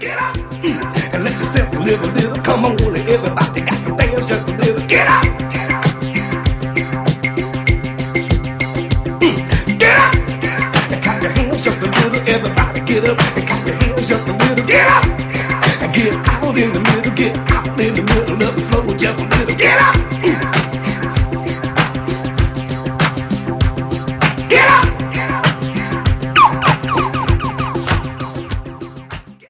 Get up and let yourself live a little. Come on, everybody got to dance just a little. Get up, get up and clap your hands just a little. Everybody get up and clap your hands just a little. Get up and get out in the middle. Get out.